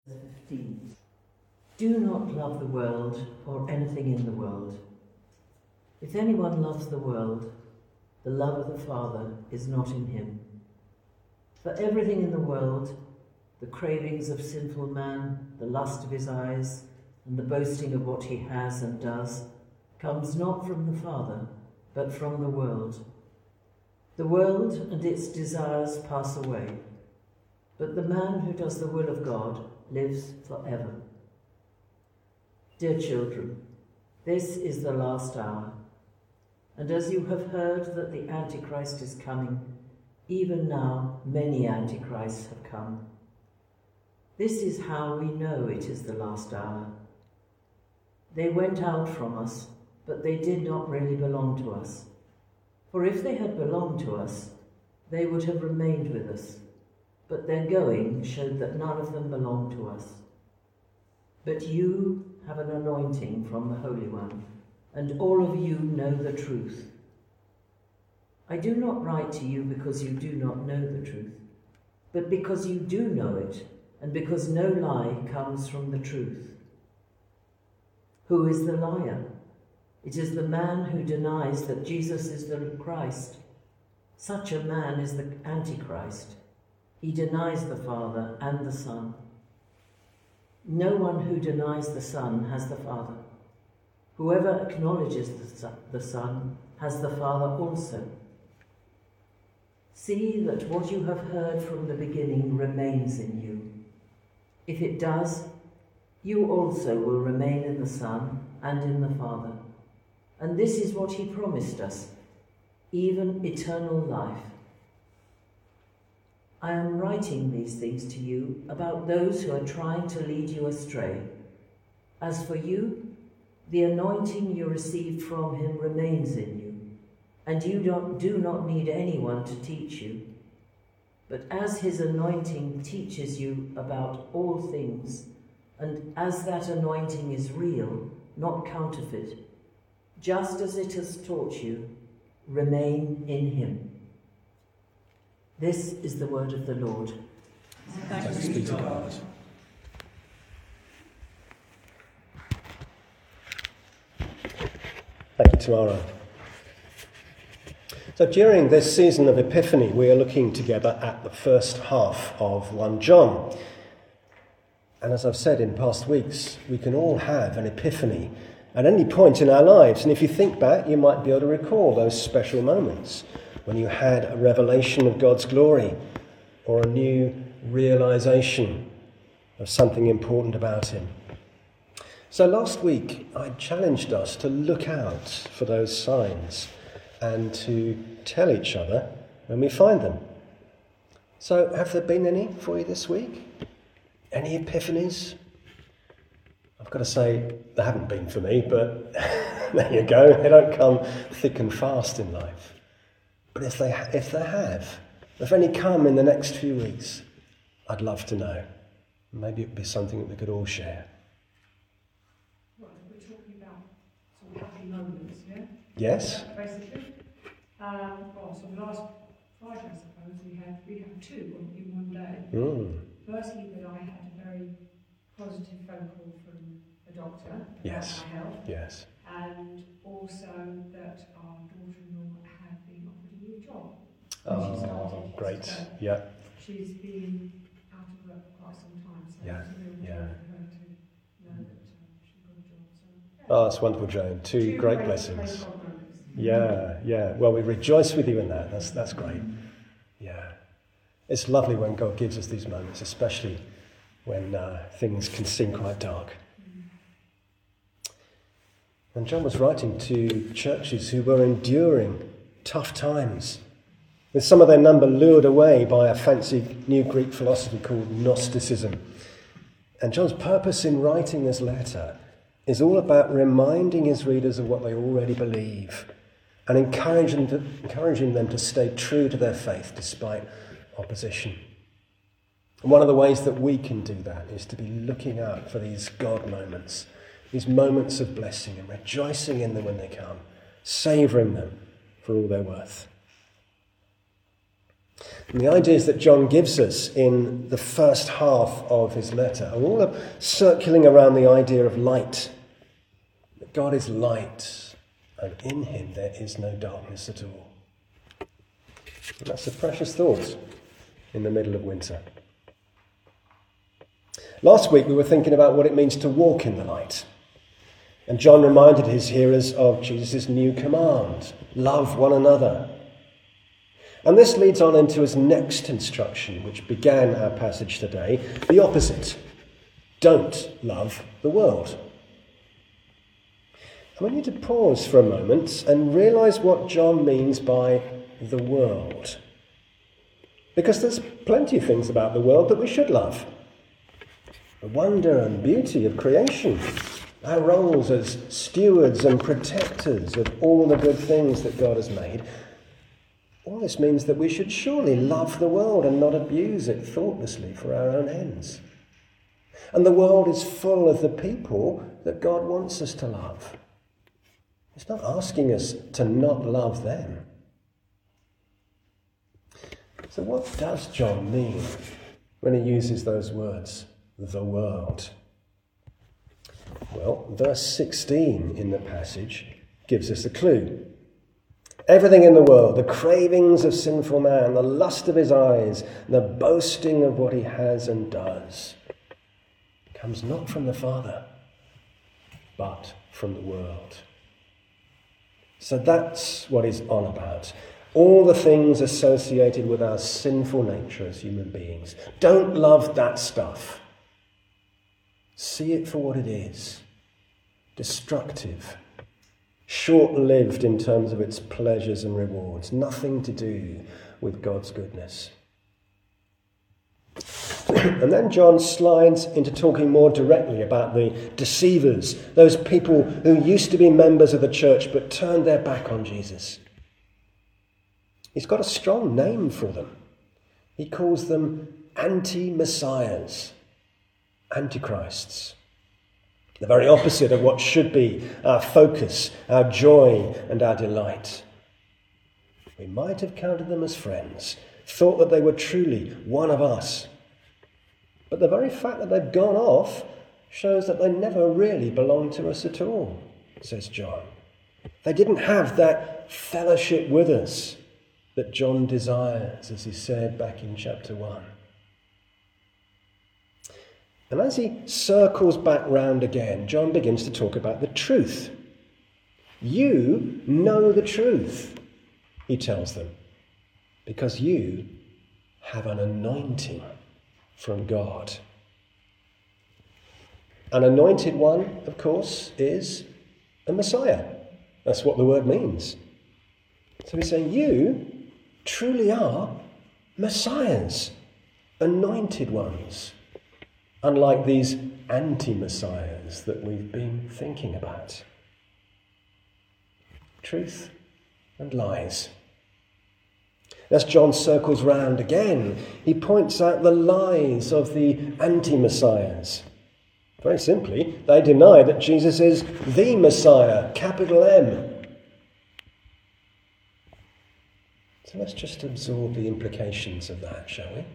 15. Do not love the world or anything in the world. If anyone loves the world, the love of the Father is not in him. For everything in the world, the cravings of sinful man, the lust of his eyes, and the boasting of what he has and does, comes not from the Father, but from the world. The world and its desires pass away, but the man who does the will of God lives forever. Dear children, this is the last hour, and as you have heard that the Antichrist is coming, even now many Antichrists have come. This is how we know it is the last hour. They went out from us, but they did not really belong to us. For if they had belonged to us, they would have remained with us. But their going showed that none of them belonged to us. But you have an anointing from the Holy One, and all of you know the truth. I do not write to you because you do not know the truth, but because you do know it, and because no lie comes from the truth. Who is the liar? It is the man who denies that Jesus is the Christ. Such a man is the Antichrist. He denies the Father and the Son. No one who denies the Son has the Father. Whoever acknowledges the Son has the Father also. See that what you have heard from the beginning remains in you. If it does, you also will remain in the Son and in the Father. And this is what he promised us, even eternal life. I am writing these things to you about those who are trying to lead you astray. As for you, the anointing you received from him remains in you, and you do not need anyone to teach you. But as his anointing teaches you about all things, and as that anointing is real, not counterfeit, just as it has taught you, remain in him. This is the word of the Lord. Thanks be to God. Thank you, Tamara. So during this season of Epiphany, we are looking together at the first half of 1 John. And as I've said in past weeks, we can all have an epiphany at any point in our lives. And if you think back, you might be able to recall those special moments when you had a revelation of God's glory or a new realization of something important about him. So last week, I challenged us to look out for those signs and to tell each other when we find them. So have there been any for you this week? Any epiphanies? I've got to say, they haven't been for me, but there you go. They don't come thick and fast in life. But if they have, if any come in the next few weeks, I'd love to know. Maybe it would be something that we could all share. Right, we're talking about some happy moments, yeah? Yes? Basically. So last Friday, I suppose, we had two in one day. Firstly, that I had a very positive phone call from a doctor about my health. Yes. And also that our daughter-in-law had been offered a new job. Oh, great. So yeah. She's been out of work for quite some time, so yeah. it's a real joy for her to know that she got a job. So, yeah. Oh, that's wonderful, Joan. Two great blessings. Yeah. Well, we rejoice with you in that. That's great. Yeah. It's lovely when God gives us these moments, especially when things can seem quite dark. And John was writing to churches who were enduring tough times, with some of their number lured away by a fancy new Greek philosophy called Gnosticism. And John's purpose in writing this letter is all about reminding his readers of what they already believe and encouraging them to stay true to their faith despite opposition. And one of the ways that we can do that is to be looking out for these God moments, these moments of blessing, and rejoicing in them when they come, savouring them for all they're worth. And the ideas that John gives us in the first half of his letter are all circling around the idea of light. That God is light, and in him there is no darkness at all. And that's a precious thought in the middle of winter. Last week we were thinking about what it means to walk in the light. And John reminded his hearers of Jesus' new command, love one another. And this leads on into his next instruction, which began our passage today, the opposite. Don't love the world. And we need to pause for a moment and realise what John means by the world. Because there's plenty of things about the world that we should love. The wonder and beauty of creation, our roles as stewards and protectors of all the good things that God has made. All this means that we should surely love the world and not abuse it thoughtlessly for our own ends. And the world is full of the people that God wants us to love. He's not asking us to not love them. So what does John mean when he uses those words, the world? Well, verse 16 in the passage gives us a clue. Everything in the world, the cravings of sinful man, the lust of his eyes, the boasting of what he has and does, comes not from the Father, but from the world. So that's what he's on about. All the things associated with our sinful nature as human beings. Don't love that stuff. See it for what it is. Destructive. Short-lived in terms of its pleasures and rewards. Nothing to do with God's goodness. And then John slides into talking more directly about the deceivers, those people who used to be members of the church but turned their back on Jesus. He's got a strong name for them. He calls them anti-messiahs, antichrists. The very opposite of what should be our focus, our joy and our delight. We might have counted them as friends, thought that they were truly one of us. But the very fact that they've gone off shows that they never really belonged to us at all, says John. They didn't have that fellowship with us that John desires, as he said back in chapter 1. And as he circles back round again, John begins to talk about the truth. You know the truth, he tells them, because you have an anointing from God. An anointed one, of course, is a Messiah. That's what the word means. So he's saying you truly are Messiahs, anointed ones, unlike these anti-Messiahs that we've been thinking about. Truth and lies. As John circles round again, he points out the lies of the anti-Messiahs. Very simply, they deny that Jesus is the Messiah, capital M. So let's just absorb the implications of that, shall we?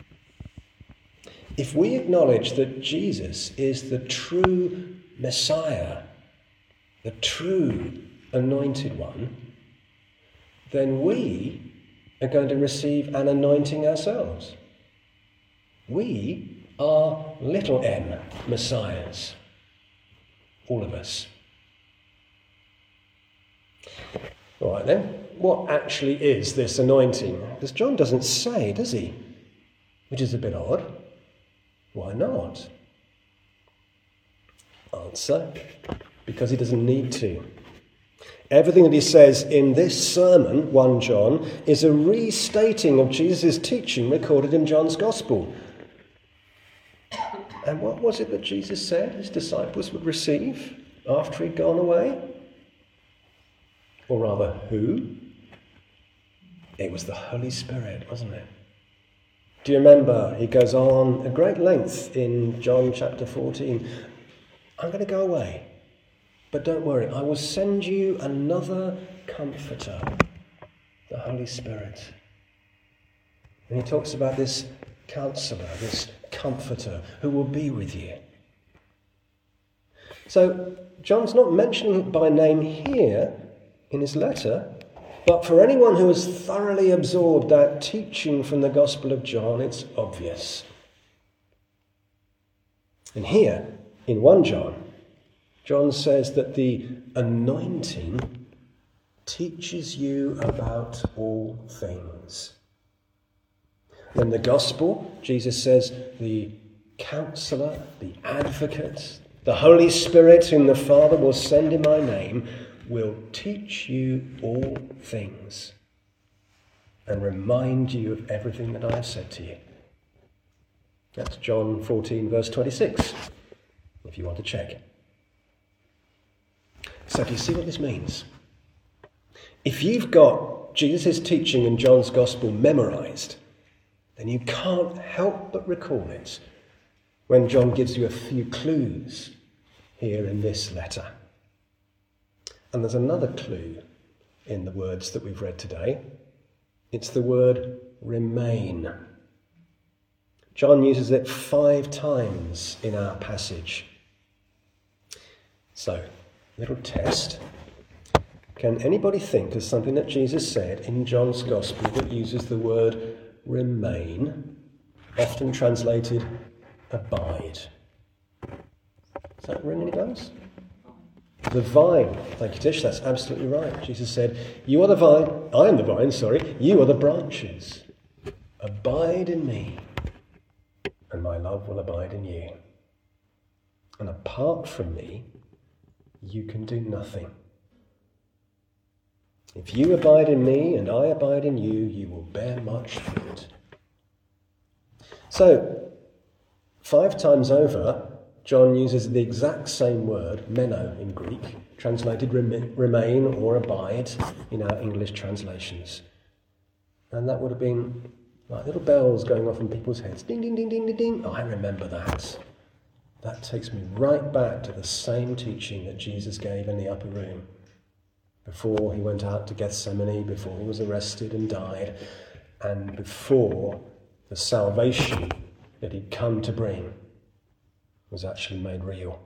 If we acknowledge that Jesus is the true Messiah, the true anointed one, then we are going to receive an anointing ourselves. We are little m Messiahs, all of us. All right then, what actually is this anointing? Because John doesn't say, does he? Which is a bit odd. Why not? Answer, because he doesn't need to. Everything that he says in this sermon, 1 John, is a restating of Jesus' teaching recorded in John's Gospel. And what was it that Jesus said his disciples would receive after he'd gone away? Or rather, who? It was the Holy Spirit, wasn't it? Do you remember? He goes on at great length in John chapter 14. I'm going to go away. But don't worry, I will send you another comforter, the Holy Spirit. And he talks about this counselor, this comforter who will be with you. So John's not mentioning it by name here in his letter, but for anyone who has thoroughly absorbed that teaching from the Gospel of John, it's obvious. And here, in 1 John, John says that the anointing teaches you about all things. In the Gospel, Jesus says the counselor, the advocate, the Holy Spirit whom the Father will send in my name will teach you all things and remind you of everything that I have said to you. That's John 14, verse 26, if you want to check. So do you see what this means? If you've got Jesus' teaching in John's Gospel memorised, then you can't help but recall it when John gives you a few clues here in this letter. And there's another clue in the words that we've read today. It's the word remain. John uses it 5 times in our passage. So, little test. Can anybody think of something that Jesus said in John's Gospel that uses the word remain, often translated abide? Does that ring any bells? The vine. Thank you, Tish. That's absolutely right. Jesus said, you are the vine. I am the vine, sorry. You are the branches. Abide in me, and my love will abide in you. And apart from me, you can do nothing. If you abide in me and I abide in you, you will bear much fruit. So, 5 times over, John uses the exact same word, meno in Greek, translated remain or abide in our English translations. And that would have been like little bells going off in people's heads. Ding, ding, ding, ding, ding, ding. Oh, I remember that. That takes me right back to the same teaching that Jesus gave in the upper room before he went out to Gethsemane, before he was arrested and died, and before the salvation that he'd come to bring was actually made real.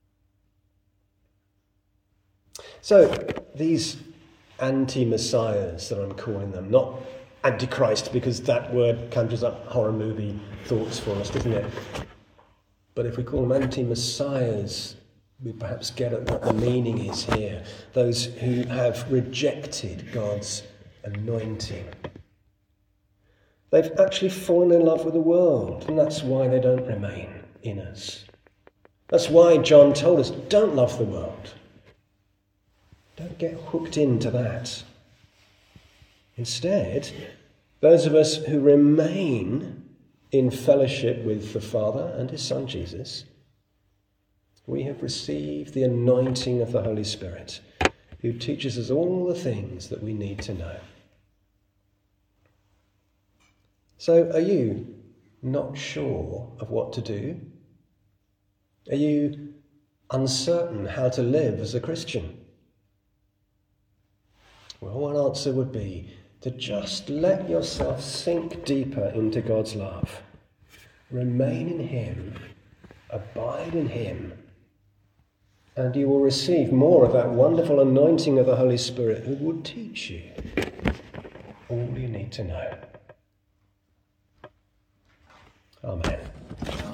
So these anti-messiahs that I'm calling them, not antichrist, because that word conjures up horror movie thoughts for us, doesn't it? But if we call them anti-messiahs, we perhaps get at what the meaning is here. Those who have rejected God's anointing. They've actually fallen in love with the world, and that's why they don't remain in us. That's why John told us, don't love the world. Don't get hooked into that. Instead, those of us who remain in fellowship with the Father and his Son Jesus, we have received the anointing of the Holy Spirit, who teaches us all the things that we need to know. So, are you not sure of what to do? Are you uncertain how to live as a Christian? Well, one answer would be to just let yourself sink deeper into God's love. Remain in him, abide in him, and you will receive more of that wonderful anointing of the Holy Spirit who will teach you all you need to know. Amen.